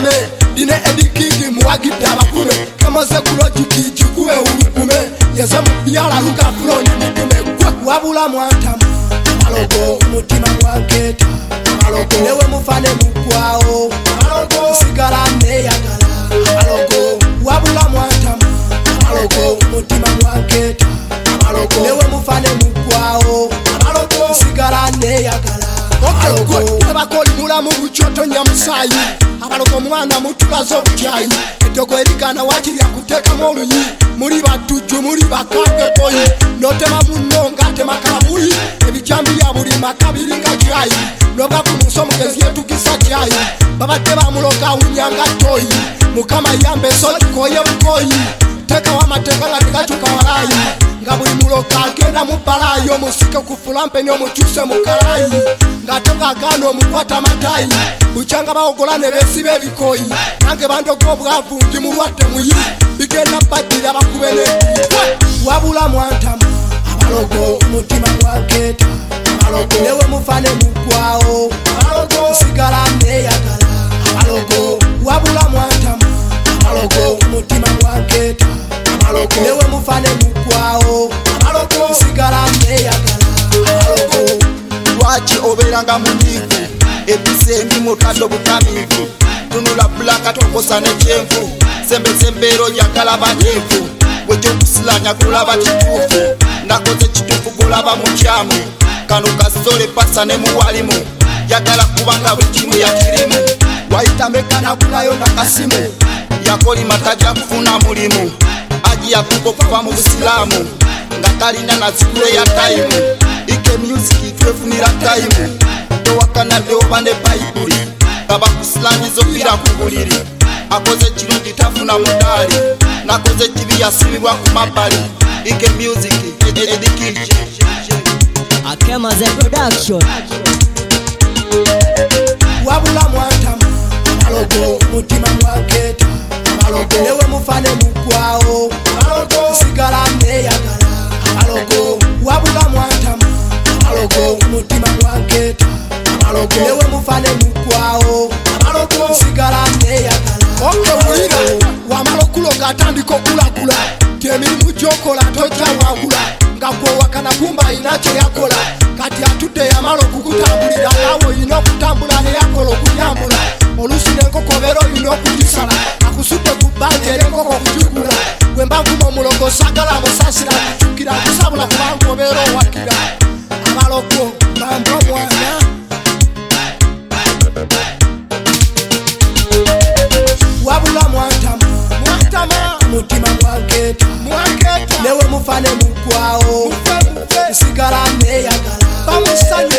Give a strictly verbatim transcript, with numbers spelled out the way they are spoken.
mukume dine edikigi muwagidde abakume kamaze kulojiki kikuwe ulukume yeze mubyala luka fuloni mukume gwe wabula mwantama amalogo mutima mwanketa amalogo newe mufane mukwawo amalogo sigala neyagala amalogo wabula mwantama amalogo mutima mwanketa amalogo newe mufane mukwawo amalogo sigala neyagala amalogo abakoli mulamu buchoto nyamusayi amalogo mwana mutulazo butyayi edogo erigana wakirya kuteekamu olunyi muri batujju muri bakabwe boyi notema munno ngatema kabuyi ebijambi ya buli makabiri nga kyayi noga ku muso mugezi yetukisa kyayi babadde bamuloga wunyanga toyi mukama yambe soli koye bukoyi teka wamateeka nga tegakyuka walayi nga buli muloga agenda mu balayi musike ku fulampe n'omukyuse mu kalayi ng'ate ng'agaana omukwata amatayi bukyanga bawogola ne beesiba ebikoyi nange bandoga obwavu ndi mulwadde muyi bigenda baddira bakube n'ekiikwe wabula mwantama amalogo mutima mwanketa amalogo newe mufane mukwawo amalogo sigala neyagala amalogo wabula mwantama amalogo mutima mwanketa amalogo newe mufane mukwawo amalogo sigala neyagala amalogo lwaki obeeranga munyiivu ebisembi mutadde butamiivu tunula bulaka tokosa nekyenvu sembesembeero oyagala banyiivu wekyokusilanya kulaba kituufu nakoze kituufu kulaba mukyamu kano kasole pasa ne muwalimu yagala kubanga buli kimu yakirimu wayitambekanakulayo nakasimu yakolima tajja kufuna mulimu aji yakuba okuva mu busiraamu nga talina nazikule ya tayimu ike music twefunira tayimu towakanadde oba ne bayibuli nga bakusilanyiza okira ku buliri akoze kirungi tafuna mudaali nakoze kibi yasibibwa ku mabbali ike music edikiji Akemaze production wabula mwantama amalogo mutima mwanketa amalogo newe mufane mukwawo amalogo sigala neyagala amalogo wabula mwantama amalogo mutima mwanketa amalogo newe mufane mukwawo amalogo sigala neyagala okewulira wamala okuloga atandika okulagula temirimu gyokola tojja wangula nga gwowakana kumba ayina kyeyakola kati atudde yamala okukutambulira naawe olina okutambula neyakola okuyambula oluusi n'enkoko obeera olina okugisala akusudde ku bbanja era enkoko okugigula bwe mba nvuma omulogo sagala musasira kucukira kusabula kubanga obeera owakira amalogo bamba mwana wabula mwantama mwantama mutima mwanketa mwanketa newe mufane mukwawo sigala neyagala bamusanye